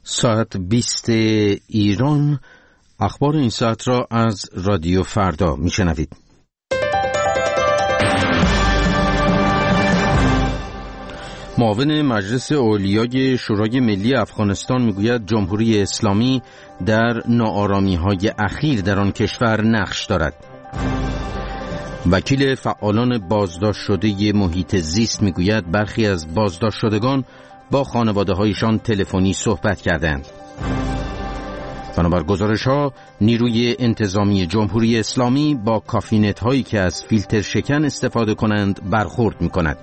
ساعت 20 ایران. اخبار این ساعت را از رادیو فردا میشنوید. معاون مجلس اولیای شورای ملی افغانستان میگوید جمهوری اسلامی در ناآرامی‌های اخیر در آن کشور نقش دارد. وکیل فعالان بازداشت شده محیط زیست میگوید برخی از بازداشت شدگان با خانواده‌هایشان تلفنی صحبت کردند. بنابر گزارش‌ها نیروی انتظامی جمهوری اسلامی با کافینت‌هایی که از فیلتر شکن استفاده کنند برخورد می‌کند.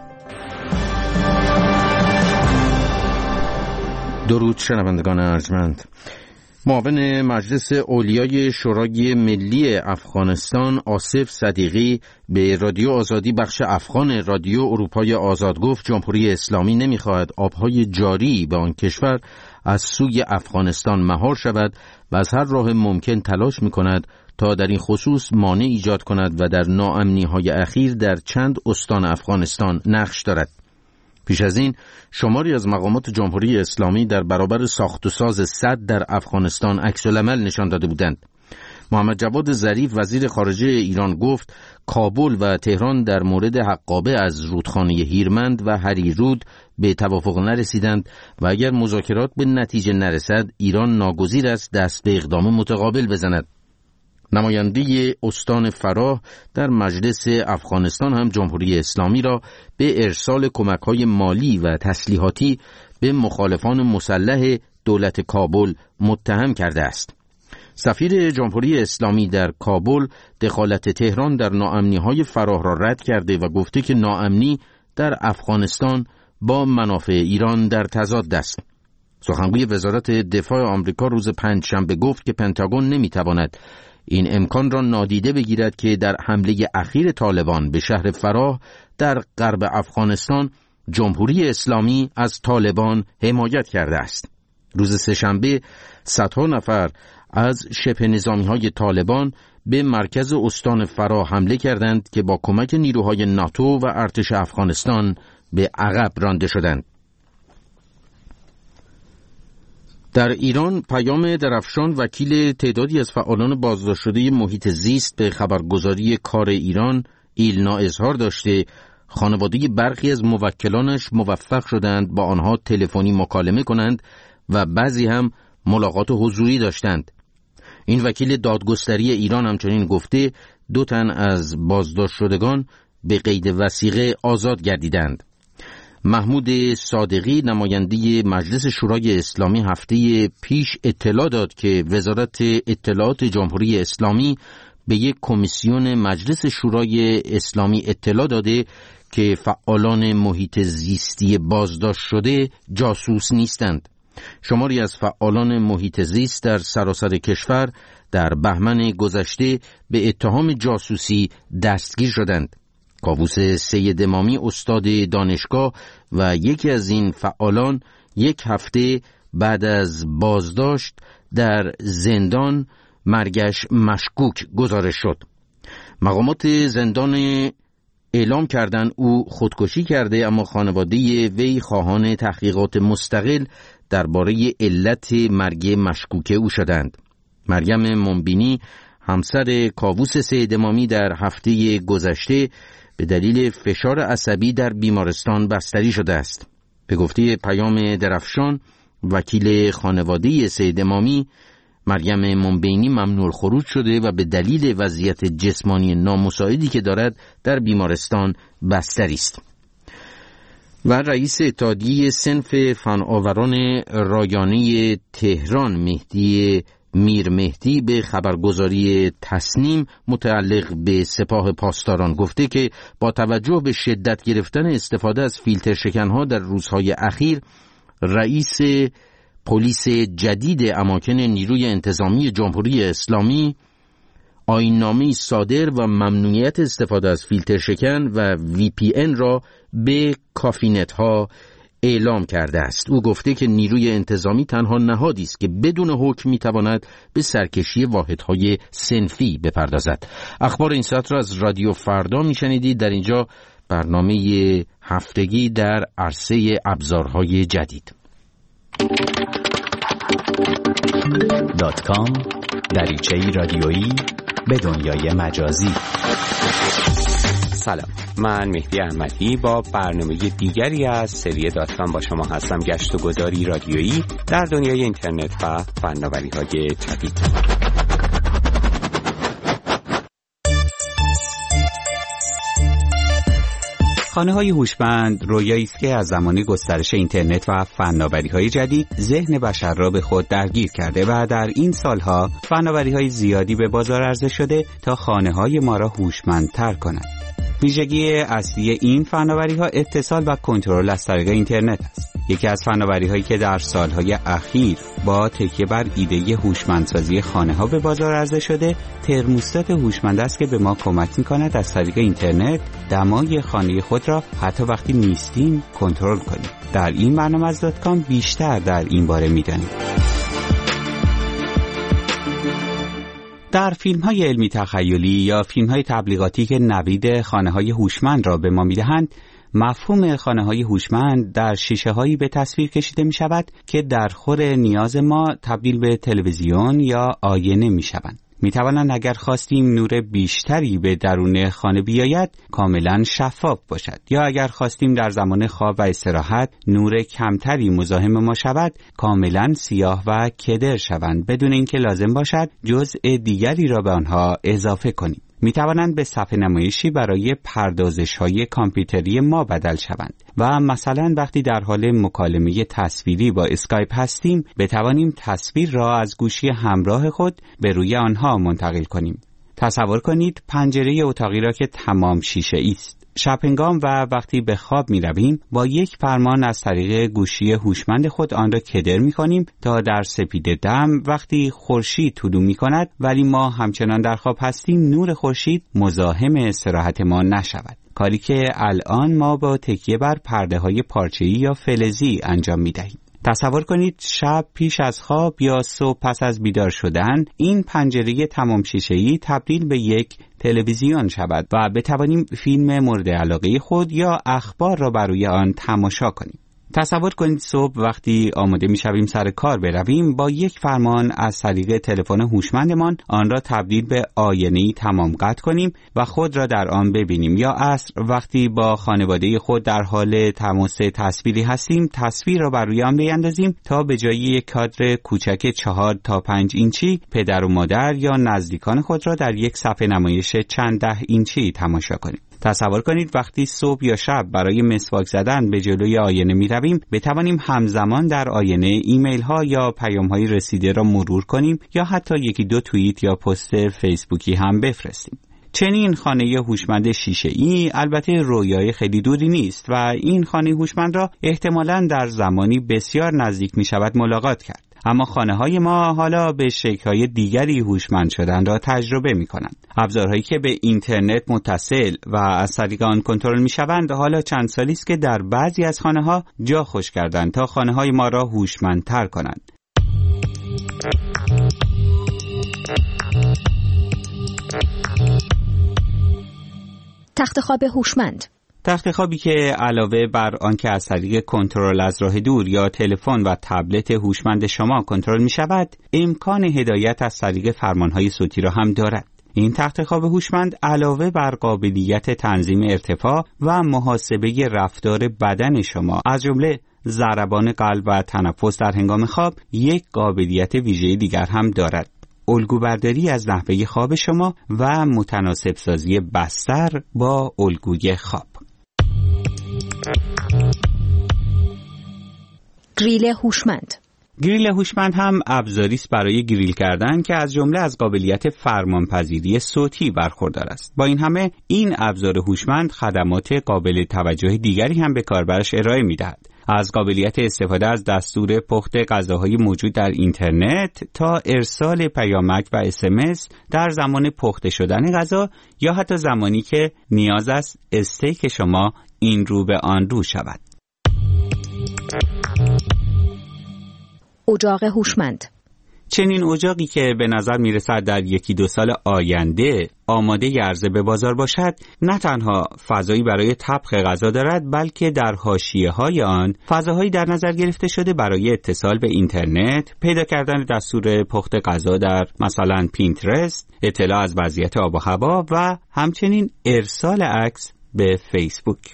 درود شنوندگان ارجمند. معاون مجلس اولیای شورای ملی افغانستان آصف صدیقی به رادیو آزادی بخش افغان رادیو اروپای آزاد گفت جمهوری اسلامی نمی‌خواهد آبهای جاری به آن کشور از سوی افغانستان مهار شود و از هر راه ممکن تلاش می‌کند تا در این خصوص مانع ایجاد کند و در ناامنی‌های اخیر در چند استان افغانستان نقش دارد. پیش از این شماری از مقامات جمهوری اسلامی در برابر ساخت و ساز سد در افغانستان عکس‌العمل نشان داده بودند. محمد جواد ظریف وزیر خارجه ایران گفت کابل و تهران در مورد حقابه از رودخانه هیرمند و هریرود به توافق نرسیدند و اگر مذاکرات به نتیجه نرسد ایران ناگزیر است دست به اقدام متقابل بزند. نماینده استان فراه در مجلس افغانستان هم جمهوری اسلامی را به ارسال کمک‌های مالی و تسلیحاتی به مخالفان مسلح دولت کابل متهم کرده است. سفیر جمهوری اسلامی در کابل دخالت تهران در ناامنی‌های فراه را رد کرده و گفته که ناامنی در افغانستان با منافع ایران در تضاد است. سخنگوی وزارت دفاع آمریکا روز پنجشنبه گفت که پنتاگون نمی‌تواند این امکان را نادیده بگیرد که در حمله اخیر طالبان به شهر فراه در غرب افغانستان جمهوری اسلامی از طالبان حمایت کرده است. روز سه‌شنبه صدها نفر از شبه نظامی‌های طالبان به مرکز استان فراه حمله کردند که با کمک نیروهای ناتو و ارتش افغانستان به عقب رانده شدند. در ایران پیام درفشان وکیل تعدادی از فعالان بازداشت شده محیط زیست به خبرگزاری کار ایران ایلنا اظهار داشته خانواده برخی از موکلانش موفق شدند با آنها تلفنی مکالمه کنند و بعضی هم ملاقات حضوری داشتند. این وکیل دادگستری ایران همچنین گفته 2 تن از بازداشت شدگان به قید وثیقه آزاد گردیدند. محمود صادقی نماینده مجلس شورای اسلامی هفته پیش اطلاع داد که وزارت اطلاعات جمهوری اسلامی به یک کمیسیون مجلس شورای اسلامی اطلاع داده که فعالان محیط زیستی بازداشت شده جاسوس نیستند. شماری از فعالان محیط زیست در سراسر کشور در بهمن گذشته به اتهام جاسوسی دستگیر شدند. کاووس سید امامی استاد دانشگاه و یکی از این فعالان 1 هفته بعد از بازداشت در زندان مرگش مشکوک گزارش شد. مقامات زندان اعلام کردند او خودکشی کرده، اما خانواده وی خواهان تحقیقات مستقل درباره علت مرگ مشکوک او شدند. مریم منبینی همسر کاووس سید امامی در هفته گذشته به دلیل فشار عصبی در بیمارستان بستری شده است. به گفته پیام درفشان وکیل خانواده سید امامی، مریم منبینی ممنوع الخروج شده و به دلیل وضعیت جسمانی نامساعدی که دارد در بیمارستان بستری است. و رئیس اتحادیه صنف فناوران رایانه تهران میر مهدی به خبرگزاری تسنیم متعلق به سپاه پاسداران گفته که با توجه به شدت گرفتن استفاده از فیلتر شکنها در روزهای اخیر، رئیس پلیس جدید اماکن نیروی انتظامی جمهوری اسلامی آیین‌نامه‌ای صادر و ممنوعیت استفاده از فیلتر شکن و VPN را به کافینت‌ها اعلام کرده است. او گفته که نیروی انتظامی تنها نهادی است که بدون حکم میتواند به سرکشی واحدهای صنفی بپردازد. اخبار این ساعت را از رادیو فردا میشنیدید. در اینجا برنامه هفتگی در عرصه ابزارهای جدید. facebook.com دریچه‌ای رادیویی به دنیای مجازی. سلام، من مهدی احمدی با برنامه دیگری از سری .com با شما هستم. گشت و گذاری رادیویی در دنیای اینترنت و فناوری‌های جدید. خانه‌های هوشمند رویایی است که از زمان گسترش اینترنت و فناوری‌های جدید ذهن بشر را به خود درگیر کرده و در این سالها فناوری‌های زیادی به بازار عرضه شده تا خانه‌های ما را هوشمندتر کنند. ویژگی اصلی این فناوری‌ها اتصال و کنترل از طریق اینترنت است. یکی از فناوری‌هایی که در سالهای اخیر با تکیه بر ایده هوشمندسازی خانه‌ها به بازار عرضه شده، ترموستات هوشمند است که به ما کمک می‌کند از طریق اینترنت دمای خانه خود را حتی وقتی نیستیم کنترل کنیم. در این برنامه از .com بیشتر در این باره می‌دانیم. در فیلم‌های علمی تخیلی یا فیلم‌های تبلیغاتی که نوید خانه‌های هوشمند را به ما می‌دهند، مفهوم خانه‌های هوشمند در شیشه‌هایی به تصویر کشیده می‌شود که در خور نیاز ما تبدیل به تلویزیون یا آینه می‌شوند. می‌توانند اگر خواستیم نور بیشتری به درون خانه بیاید کاملاً شفاف باشد، یا اگر خواستیم در زمان خواب و استراحت نور کمتری مزاحم ما شود کاملاً سیاه و کدر شوند بدون اینکه لازم باشد جزء دیگری را به آنها اضافه کنیم. می‌توانند به صفحه نمایشی برای پردازش‌های کامپیوتری ما بدل شوند و مثلا وقتی در حال مکالمه تصویری با اسکایپ هستیم بتوانیم تصویر را از گوشی همراه خود به روی آنها منتقل کنیم. تصور کنید پنجره اتاقی را که تمام شیشه‌ای است. شب‌هنگام و وقتی به خواب می‌رویم با یک فرمان از طریق گوشی هوشمند خود آن را کدر می‌کنیم تا در سپیده دم وقتی خورشید طلوع می‌کند ولی ما همچنان در خواب هستیم نور خورشید مزاحم استراحت ما نشود. کاری که الان ما با تکیه بر پرده‌های پارچه‌ای یا فلزی انجام می‌دهیم. تصور کنید شب پیش از خواب یا صبح پس از بیدار شدن این پنجره تمام شیشه‌ای تبدیل به یک تلویزیون شود و بتوانیم فیلم مورد علاقه خود یا اخبار را بر روی آن تماشا کنیم. تصور کنید صبح وقتی آماده می‌شویم سر کار برویم با یک فرمان از طریق تلفن هوشمندمان آن را تبدیل به آینه‌ای تمام قد کنیم و خود را در آن ببینیم، یا عصر وقتی با خانواده خود در حال تماس تصویری هستیم تصویر را بر روی آن بیاندازیم تا به جای یک کادر کوچک 4 تا 5 اینچی پدر و مادر یا نزدیکان خود را در یک صفحه نمایش چند ده اینچی تماشا کنیم. تصور کنید وقتی صبح یا شب برای مسواک زدن به جلوی آینه می رویم بتوانیم همزمان در آینه ایمیل ها یا پیام های رسیده را مرور کنیم یا حتی یکی دو توییت یا پست فیسبوکی هم بفرستیم. چنین خانه هوشمند شیشه‌ای البته رویای خیلی دوری نیست و این خانه هوشمند را احتمالاً در زمانی بسیار نزدیک می شود ملاقات کرد. اما خانه‌های ما حالا به شکل‌های دیگری هوشمند شدن را تجربه می‌کنند. ابزارهایی که به اینترنت متصل و از طریق آن کنترل می‌شوند حالا چند سالی است که در بعضی از خانه‌ها جا خوش کردند تا خانه‌های ما را هوشمندتر کنند. تخت خواب هوشمند. تخت خوابی که علاوه بر آنکه از طریق کنترل از راه دور یا تلفن و تبلت هوشمند شما کنترل می شود، امکان هدایت از طریق فرمانهای صوتی را هم دارد. این تخت خواب هوشمند علاوه بر قابلیت تنظیم ارتفاع و محاسبه رفتار بدن شما از جمله ضربان قلب و تنفس در هنگام خواب، یک قابلیت ویژه دیگر هم دارد: الگوبرداری از نحوه خواب شما و متناسب سازی بستر با الگوی خواب. گریل هوشمند. گریل هوشمند هم ابزاری است برای گریل کردن که از جمله از قابلیت فرمانپذیری صوتی برخوردار است. با این همه این ابزار هوشمند خدمات قابل توجه دیگری هم به کاربرش ارائه می‌دهد. از قابلیت استفاده از دستور پخت غذاهای موجود در اینترنت تا ارسال پیامک و SMS در زمان پخته شدن غذا یا حتی زمانی که نیاز است استیک شما این رو به آن رو شود. اجاق هوشمند. چنین اجاقی که به نظر میرسد در 1-2 سال آینده آماده عرضه به بازار باشد، نه تنها فضایی برای طبخ غذا دارد، بلکه در حاشیه‌های آن فضاهایی در نظر گرفته شده برای اتصال به اینترنت، پیدا کردن دستور پخت غذا در مثلا پینترست، اطلاع از وضعیت آب و هوا و همچنین ارسال عکس به فیسبوک.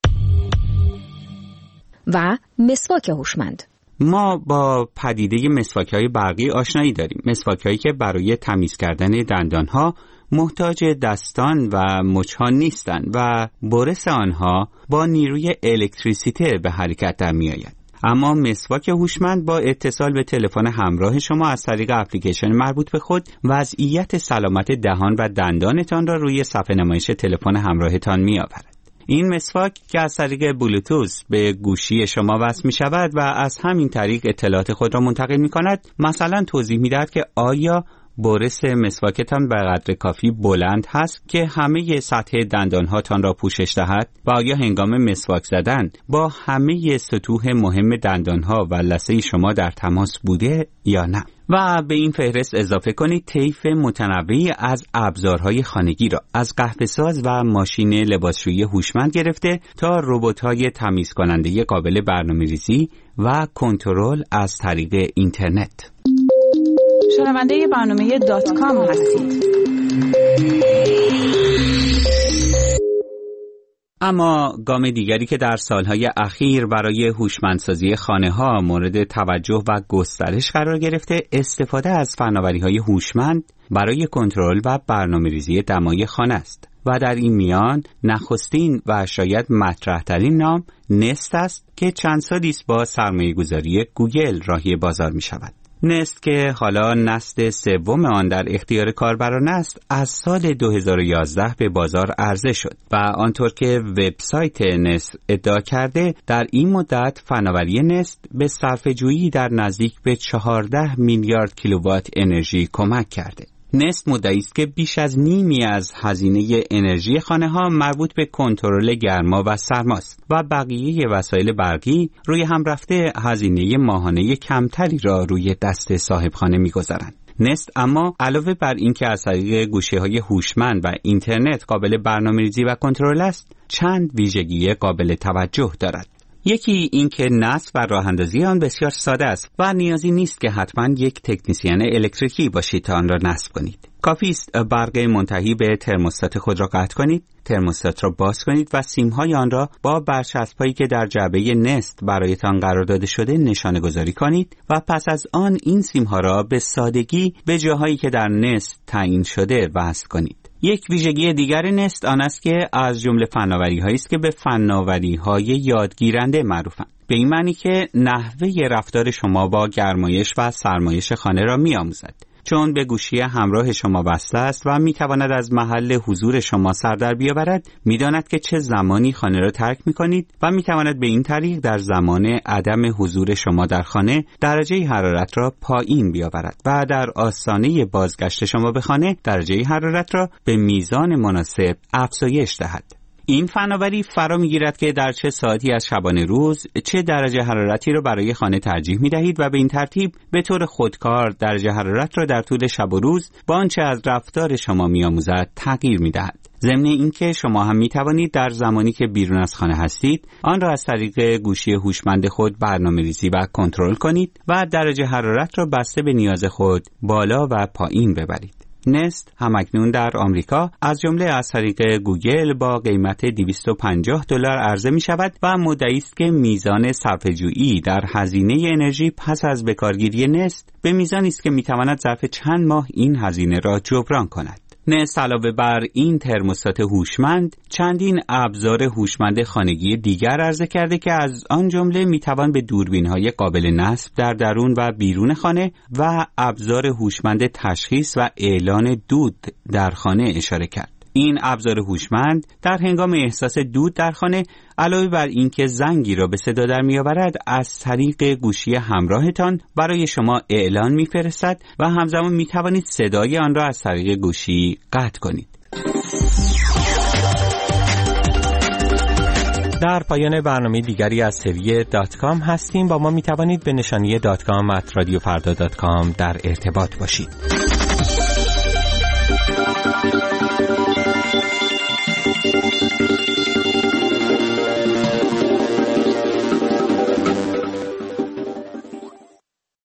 و مسواک هوشمند. ما با پدیده مسواک‌های برقی آشنایی داریم. مسواک‌هایی که برای تمیز کردن دندان‌ها محتاج دستان و مچ‌ها نیستند و برس آنها با نیروی الکتریسیته به حرکت در می‌آید. اما مسواک هوشمند با اتصال به تلفن همراه شما از طریق اپلیکیشن مربوط به خود وضعیت سلامت دهان و دندانتان را روی صفحه نمایش تلفن همراهتان می‌آورد. این مسواک که از طریق بلوتوث به گوشی شما وصل می شود و از همین طریق اطلاعات خود را منتقل می کند، مثلا توضیح می دهد که آیا برس مسواکتان به قدر کافی بلند هست که همه سطح دندانهاتان را پوشش دهد و آیا هنگام مسواک زدن با همه سطوح مهم دندانها و لثه شما در تماس بوده یا نه. و به این فهرست اضافه کنید طیف متنوعی از ابزارهای خانگی را، از قهوه‌ساز و ماشین لباسشویی هوشمند گرفته تا ربات‌های تمیز کننده قابل برنامه‌ریزی و کنترل از طریق اینترنت. شنونده برنامه .com هستید. اما گام دیگری که در سالهای اخیر برای هوشمندسازی خانه‌ها مورد توجه و گسترش قرار گرفته، استفاده از فناوری‌های هوشمند برای کنترل و برنامه‌ریزی دمای خانه است و در این میان نخستین و شاید مطرح‌ترین نام نست است که چند سالی است با سرمایه‌گذاری گوگل راهی بازار می‌شود. نست که حالا نسل سوم آن در اختیار کاربران است، از سال 2011 به بازار عرضه شد و آنطور که وبسایت نست ادعا کرده در این مدت فناوری نست به صرفه‌جویی در نزدیک به 14 میلیارد کیلووات انرژی کمک کرده. نست مدعی است که بیش از نیمی از هزینه انرژی خانه‌ها مربوط به کنترل گرما و سرماست و بقیه وسایل برقی روی هم رفته هزینه ماهانه کمتری را روی دست صاحب خانه می‌گذارند. نست اما علاوه بر اینکه از طریق گوشی‌های هوشمند و اینترنت قابل برنامه‌ریزی و کنترل است، چند ویژگی قابل توجه دارد. یکی این که نصب و راه اندازی آن بسیار ساده است و نیازی نیست که حتما یک تکنسین الکتریکی باشید تا آن را نصب کنید. کافی است برق منتهی به ترموستات خود را قطع کنید، ترموستات را باز کنید و سیم‌های آن را با برچسب‌هایی که در جعبه نست برایتان قرار داده شده نشانه گذاری کنید و پس از آن این سیم‌ها را به سادگی به جاهایی که در نست تعیین شده وصل کنید. یک ویژگی دیگر نست آن است که از جمله فناوری‌هایی است که به فناوری‌های یادگیرنده معروفند. به این معنی که نحوه رفتار شما با گرمایش و سرمایش خانه را می‌آموزد. چون به گوشی همراه شما وصل است و می‌تواند از محل حضور شما سر در بیاورد، می‌داند که چه زمانی خانه را ترک می‌کنید و می‌تواند به این طریق در زمان عدم حضور شما در خانه درجه حرارت را پایین بیاورد و در آستانه بازگشت شما به خانه درجه حرارت را به میزان مناسب افزایش دهد. این فناوری فرا میگیرد که در چه ساعتی از شبانه روز چه درجه حرارتی را برای خانه ترجیح می‌دهید و به این ترتیب به طور خودکار درجه حرارت را در طول شب و روز با آنچه از رفتار شما می‌آموزد تغییر می‌دهد. ضمن اینکه شما هم می‌توانید در زمانی که بیرون از خانه هستید آن را از طریق گوشی هوشمند خود برنامه‌ریزی و کنترل کنید و درجه حرارت را بسته به نیاز خود بالا و پایین ببرید. نست همکنون در آمریکا از جمله از طریق گوگل با قیمت $250 عرضه می شود و مدعی است که میزان صرفه‌جویی در هزینه انرژی پس از بکارگیری نست به میزانی است که می تواند ظرف چند ماه این هزینه را جبران کند. نست علاوه بر این ترموستات هوشمند چندین ابزار هوشمند خانگی دیگر عرضه کرده که از آن جمله میتوان به دوربین‌های قابل نصب در درون و بیرون خانه و ابزار هوشمند تشخیص و اعلان دود در خانه اشاره کرد. این ابزار هوشمند در هنگام احساس دود در خانه علاوه بر اینکه زنگی را به صدا در می‌آورد، از طریق گوشی همراهتان برای شما اعلان می‌فرستد و همزمان می‌توانید صدای آن را از طریق گوشی قطع کنید. در پایان برنامه دیگری از سری .com هستیم. با ما می توانید به نشانی .com@radiofarda.com در ارتباط باشید.